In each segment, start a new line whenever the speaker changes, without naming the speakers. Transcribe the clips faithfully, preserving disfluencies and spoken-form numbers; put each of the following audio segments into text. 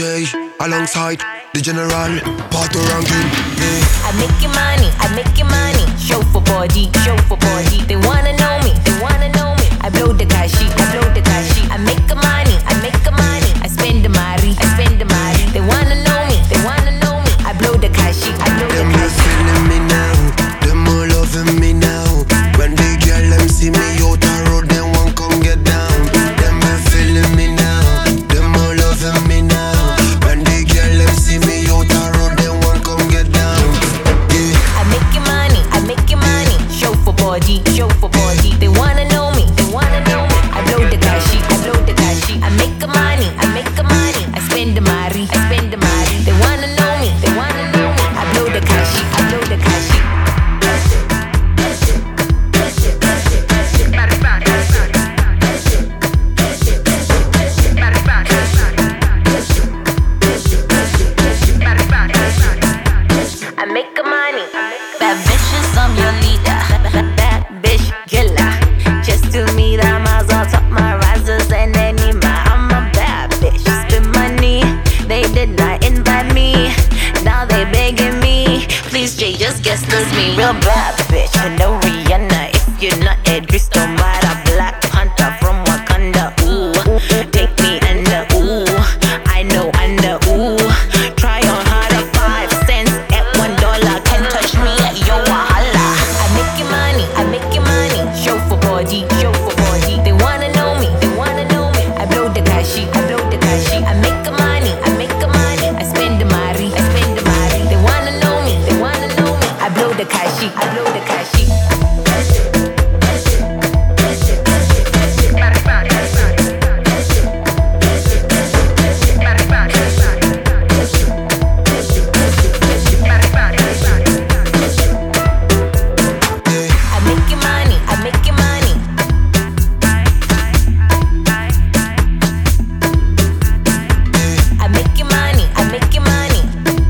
J alongside the general Pato ranking. Yeah.
I make you money, I make you money. Show for body, show for body. They wanna know me, they wanna know me. I blow the cashy, I blow the cashy. I make the money, I make the money. I spend the mari, I spend the mari. They wanna know me, they wanna know me. I blow the cashy, I blow the
Them
cashy.
just feeling me now, them all loving me now. When the girl them see me out the road, they won't come get down. Them be feeling me now, them all loving me now. When the girl them see me out the road, they won't come get down. Yeah.
I make you money, I make you money. Show for body, show for body. They wanna know me, they wanna know me. I blow the cashy, I blow the cashy. I make the money, I make the money. I spend the mari, I spend the mari. They wanna know me, they wanna know me. I blow the cashy, I blow the cashy. I make the money. Bad bitches, I'm your leader. Bad bitch killer. Just to me, I'm as on top my risers and any man. I'm a bad bitch. Spend money. They did not invite me. Now they begging me. Please, Jay, just guess this me. Real bad bitch. I know Rihanna. If you're not Idris, don't mind a Black Panther from Wakanda. Ooh, take me under. Ooh, I know under. Ooh, try on harder. Five cents at one dollar. Can't touch me at yo wahala. I make you money. I make you money. Show for body. Show for body. They wanna know me. They wanna know me. I blow the cashy. I blow the cashy. I make the money. I make the money. I spend the mari. I spend the mari. They wanna know me. They wanna know me. I blow the cashy. I blow the cashy. I make you money, I make you money. I make you money, I make you money.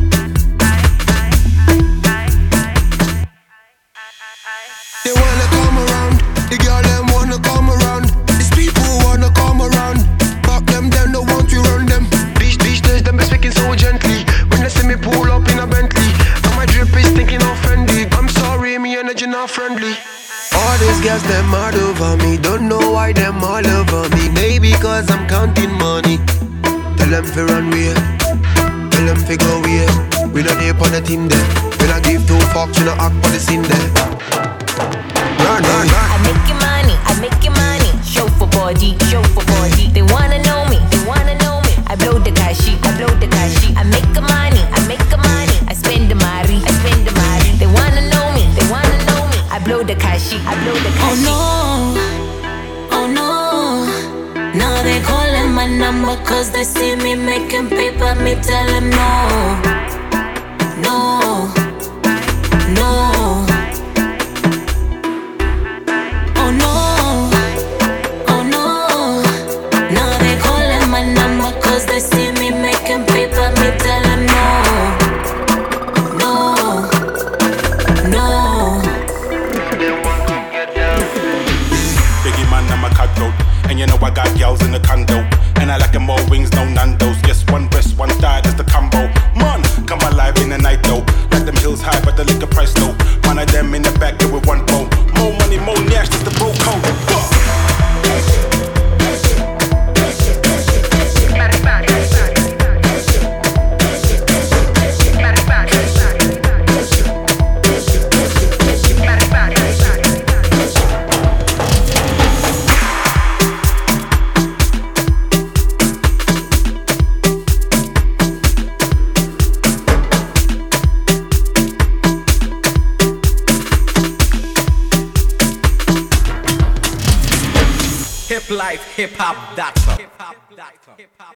They wanna come around, the girl them wanna come around. These people wanna come around. Fuck them, them don't want to run them. These these days them be speaking so gently. When they see me pull up in a Bentley, and my drip is thinking offended. I'm sorry, me energy not friendly. All these girls them mad over me. Don't know why them all over me. Maybe cause I'm counting money. Tell them fi run way, tell them fi go way. We not here on the team there. We not give two fucks, we not act for the scene there. Run, run, run.
I make you money, I make you money. Show for body, show for body. They wanna know me, they wanna know me. I blow the cashy, I blow the cashy. I make the money, I make the money. I spend the mari, I spend the mari. They wanna know me, they wanna know me. I blow the cashy, I blow the
Oh
cashy.
no, oh no. Now they calling my number cause they see me making paper. Me tell them no, no, no. Oh no, oh no. Now they calling my number cause they see me making paper. Me tell them no, no, no.
Biggie man, I'm a cutthroat. And you know I got girls in the condo. And I like them more wings, no Nando's. Yes, one breast, one thigh, that's the combo. Man, come alive in the night though. Like them hills high, but the liquor price low. One of them in the back, there with one bow. More money, more nash, that's the bro code. Fuck.
Hip life, hip hop, that's up.